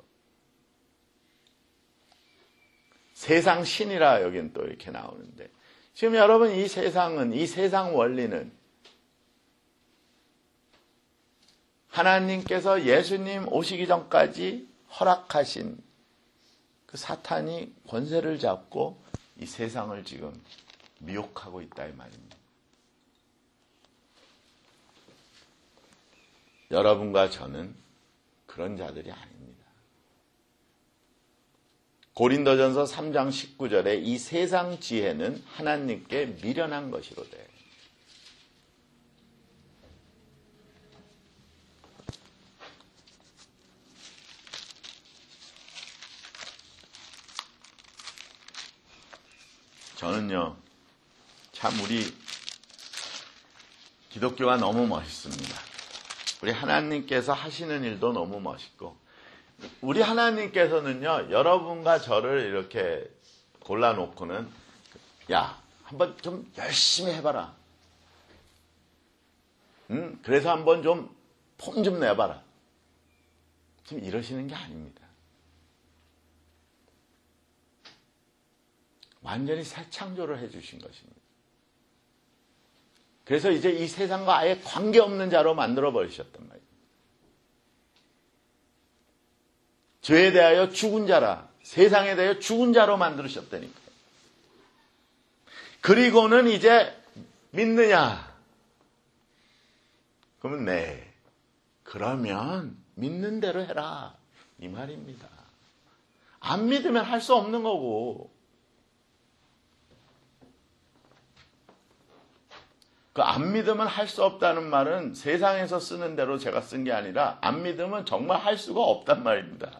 세상 신이라 여긴 또 이렇게 나오는데, 지금 여러분 이 세상은, 이 세상 원리는 하나님께서 예수님 오시기 전까지 허락하신 그 사탄이 권세를 잡고 이 세상을 지금 미혹하고 있다 이 말입니다. 여러분과 저는 그런 자들이 아닙니다. 고린도전서 3장 19절에 이 세상 지혜는 하나님께 미련한 것이로되. 저는요, 참 우리 기독교가 너무 멋있습니다. 우리 하나님께서 하시는 일도 너무 멋있고, 우리 하나님께서는요, 여러분과 저를 이렇게 골라놓고는, 야, 한번 좀 열심히 해봐라. 그래서 한번 좀 폼 좀 내봐라. 지금 이러시는 게 아닙니다. 완전히 새 창조를 해주신 것입니다. 그래서 이제 이 세상과 아예 관계없는 자로 만들어버리셨단 말이에요. 죄에 대하여 죽은 자라, 세상에 대하여 죽은 자로 만들으셨다니까요. 그리고는 이제 믿느냐? 그러면 네. 그러면 믿는 대로 해라. 이 말입니다. 안 믿으면 할 수 없는 거고. 그 안 믿으면 할 수 없다는 말은 세상에서 쓰는 대로 제가 쓴 게 아니라 안 믿으면 정말 할 수가 없단 말입니다.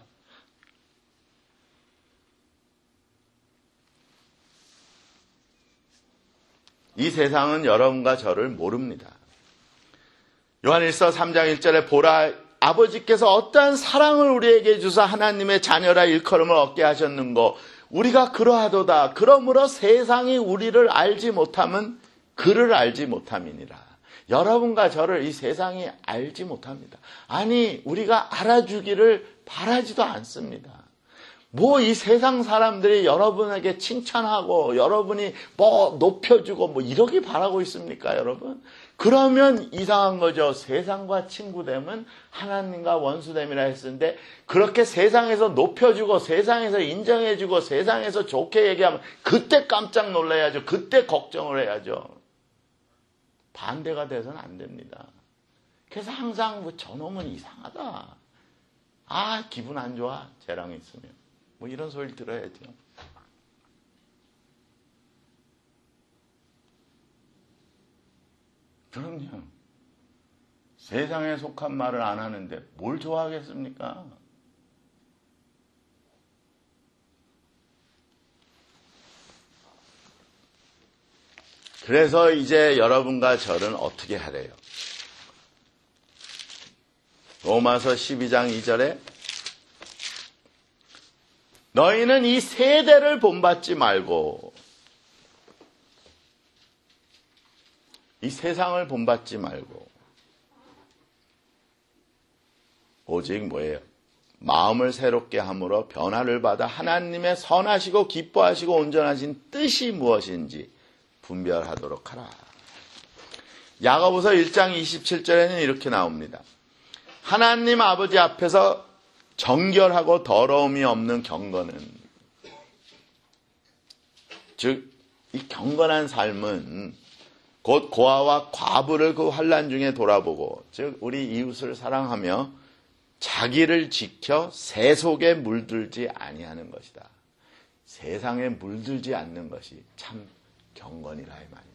이 세상은 여러분과 저를 모릅니다. 요한일서 3장 1절에 보라, 아버지께서 어떠한 사랑을 우리에게 주사 하나님의 자녀라 일컬음을 얻게 하셨는고 우리가 그러하도다. 그러므로 세상이 우리를 알지 못함은 그를 알지 못함이니라. 여러분과 저를 이 세상이 알지 못합니다. 아니, 우리가 알아주기를 바라지도 않습니다. 뭐 이 세상 사람들이 여러분에게 칭찬하고 여러분이 뭐 높여주고 뭐 이러기 바라고 있습니까, 여러분? 그러면 이상한 거죠. 세상과 친구됨은 하나님과 원수됨이라 했었는데, 그렇게 세상에서 높여주고 세상에서 인정해주고 세상에서 좋게 얘기하면 그때 깜짝 놀라야죠. 그때 걱정을 해야죠. 반대가 돼서는 안 됩니다. 그래서 항상 뭐 저놈은 이상하다. 아, 기분 안 좋아. 쟤랑 있으면. 뭐 이런 소리를 들어야죠. 그럼요. 세상에 속한 말을 안 하는데 뭘 좋아하겠습니까? 그래서 이제 여러분과 저는 어떻게 하래요? 로마서 12장 2절에 너희는 이 세대를 본받지 말고, 이 세상을 본받지 말고 오직 뭐예요? 마음을 새롭게 함으로 변화를 받아 하나님의 선하시고 기뻐하시고 온전하신 뜻이 무엇인지 분별하도록 하라. 야고보서 1장 27절에는 이렇게 나옵니다. 하나님 아버지 앞에서 정결하고 더러움이 없는 경건은, 즉 이 경건한 삶은 곧 고아와 과부를 그 환난 중에 돌아보고, 즉 우리 이웃을 사랑하며 자기를 지켜 세속에 물들지 아니하는 것이다. 세상에 물들지 않는 것이 참 경건이라 이 말입니다.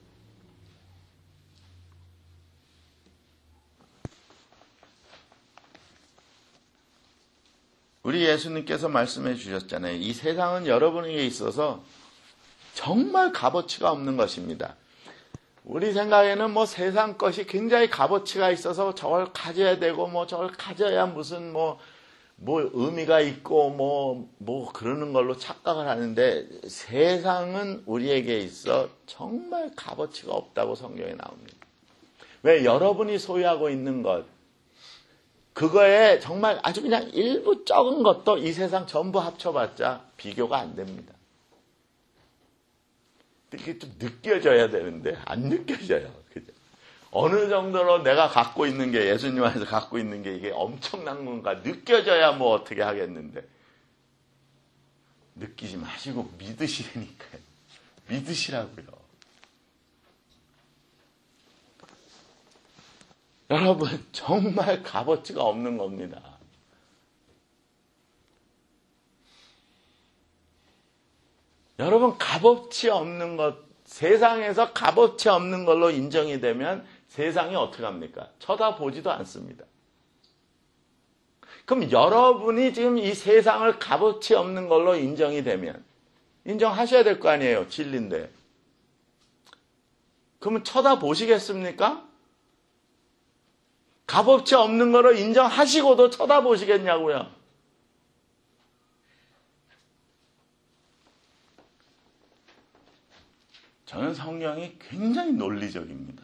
우리 예수님께서 말씀해 주셨잖아요. 이 세상은 여러분에게 있어서 정말 값어치가 없는 것입니다. 우리 생각에는 뭐 세상 것이 굉장히 값어치가 있어서 저걸 가져야 되고 저걸 가져야 무슨 뭐 의미가 있고 뭐 그러는 걸로 착각을 하는데, 세상은 우리에게 있어 정말 값어치가 없다고 성경에 나옵니다. 왜? 여러분이 소유하고 있는 것, 그거에 정말 아주 그냥 일부 적은 것도 이 세상 전부 합쳐봤자 비교가 안 됩니다. 이게 좀 느껴져야 되는데 안 느껴져요. 그죠? 어느 정도로 내가 갖고 있는 게, 예수님 안에서 갖고 있는 게 이게 엄청난 건가 느껴져야 뭐 어떻게 하겠는데, 느끼지 마시고 믿으시라니까요. 믿으시라고요. 여러분, 정말 값어치가 없는 겁니다. 여러분, 값어치 없는 것, 세상에서 값어치 없는 걸로 인정이 되면 세상이 어떻게 합니까? 쳐다보지도 않습니다. 그럼 여러분이 지금 이 세상을 값어치 없는 걸로 인정이 되면, 인정하셔야 될 거 아니에요, 진리인데. 그러면 쳐다보시겠습니까? 값어치 없는 거로 인정하시고도 쳐다보시겠냐고요. 저는 성경이 굉장히 논리적입니다.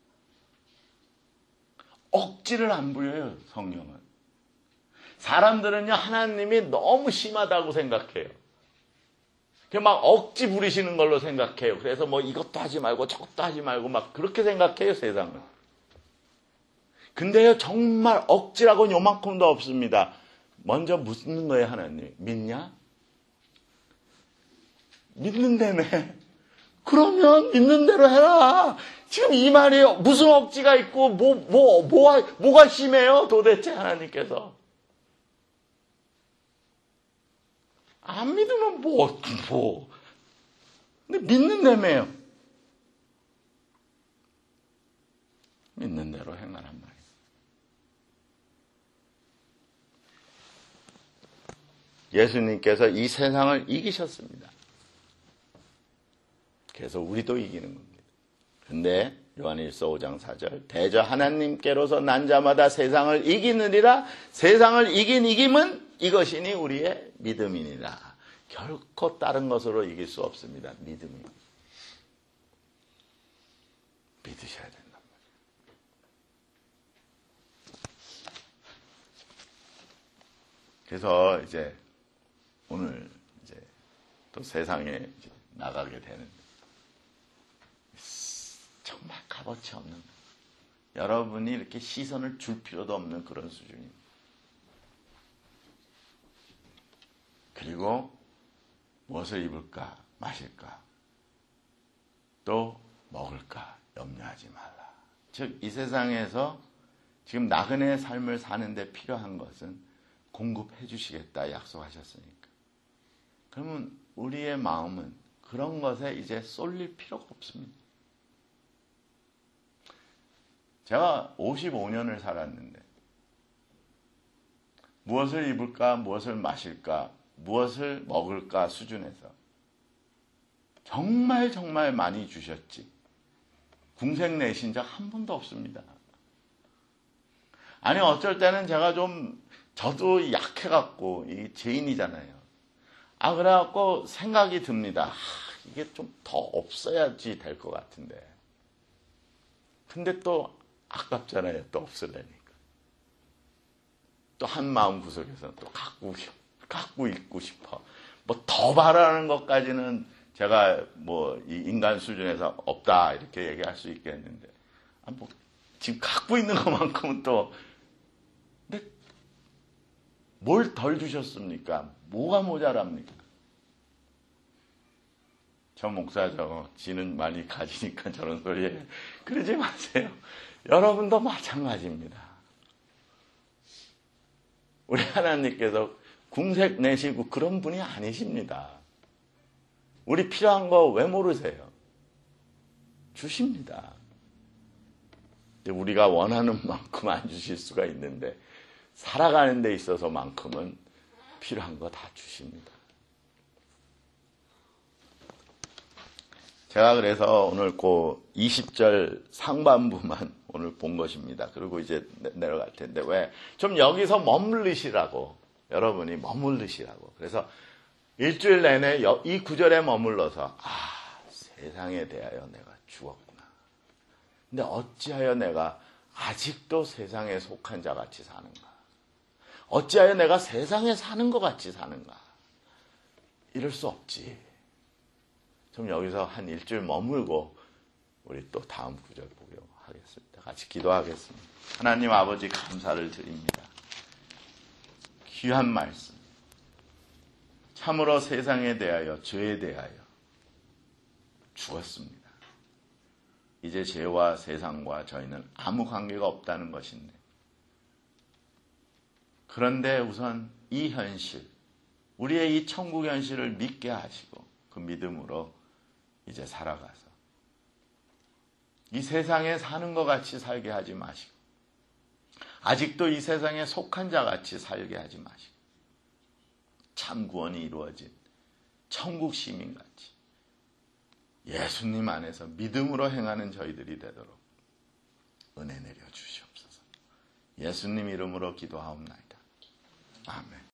억지를 안 부려요, 성경은. 사람들은요, 하나님이 너무 심하다고 생각해요. 막 억지 부리시는 걸로 생각해요. 그래서 뭐 이것도 하지 말고 저것도 하지 말고 막 그렇게 생각해요, 세상은. 근데요, 정말 억지라고는 요만큼도 없습니다. 먼저 묻는 거예요, 하나님. 믿냐? 믿는다며. 그러면 믿는 대로 해라. 지금 이 말이에요. 무슨 억지가 있고 뭐가 심해요, 도대체 하나님께서. 안 믿으면 근데 믿는다며요. 믿는 대로 행하란 말이에요. 예수님께서 이 세상을 이기셨습니다. 그래서 우리도 이기는 겁니다. 근데 요한일서 5장 4절, 대저 하나님께로서 난 자마다 세상을 이기느니라. 세상을 이긴 이김은 이것이니 우리의 믿음이니라. 결코 다른 것으로 이길 수 없습니다. 믿음이. 믿으셔야 된단 말이에요. 그래서 이제 오늘 이제 또 세상에 이제 나가게 되는, 정말 값어치 없는, 여러분이 이렇게 시선을 줄 필요도 없는 그런 수준입니다. 그리고 무엇을 입을까, 마실까, 또 먹을까 염려하지 말라. 즉, 이 세상에서 지금 나그네의 삶을 사는데 필요한 것은 공급해 주시겠다 약속하셨으니까. 그러면 우리의 마음은 그런 것에 이제 쏠릴 필요가 없습니다. 제가 55년을 살았는데 무엇을 입을까, 무엇을 마실까, 무엇을 먹을까 수준에서 정말 많이 주셨지 궁색 내신 적 한 번도 없습니다. 아니, 어쩔 때는 제가 저도 약해갖고, 이 죄인이잖아요. 그래갖고 생각이 듭니다. 이게 좀 더 없어야지 될 것 같은데. 근데 또 아깝잖아요. 또 없으려니까. 또 한 마음 구석에서 또 갖고 있고 싶어. 뭐 더 바라는 것까지는 제가 이 인간 수준에서 없다 이렇게 얘기할 수 있겠는데, 지금 갖고 있는 것만큼은 또, 근데 뭘 덜 주셨습니까? 뭐가 모자랍니까? 저 목사죠. 지는 많이 가지니까 저런 소리에. 그러지 마세요. 여러분도 마찬가지입니다. 우리 하나님께서 궁색 내시고 그런 분이 아니십니다. 우리 필요한 거 왜 모르세요? 주십니다. 근데 우리가 원하는 만큼 안 주실 수가 있는데 살아가는 데 있어서만큼은 필요한 거 다 주십니다. 제가 그래서 오늘 그 20절 상반부만 오늘 본 것입니다. 그리고 이제 내려갈 텐데 왜? 좀 여기서 머물르시라고. 여러분이 머물르시라고. 그래서 일주일 내내 이 구절에 머물러서 세상에 대하여 내가 죽었구나. 근데 어찌하여 내가 아직도 세상에 속한 자 같이 사는가? 어찌하여 내가 세상에 사는 것 같이 사는가? 이럴 수 없지. 좀 여기서 한 일주일 머물고 우리 또 다음 구절 보도록 하겠습니다. 같이 기도하겠습니다. 하나님 아버지 감사를 드립니다. 귀한 말씀. 참으로 세상에 대하여 죄에 대하여 죽었습니다. 이제 죄와 세상과 저희는 아무 관계가 없다는 것인데 그런데 우선 이 현실, 우리의 이 천국 현실을 믿게 하시고 그 믿음으로 이제 살아가서 이 세상에 사는 것 같이 살게 하지 마시고 아직도 이 세상에 속한 자 같이 살게 하지 마시고 참 구원이 이루어진 천국 시민같이 예수님 안에서 믿음으로 행하는 저희들이 되도록 은혜 내려 주시옵소서. 예수님 이름으로 기도하옵나이다. 아멘.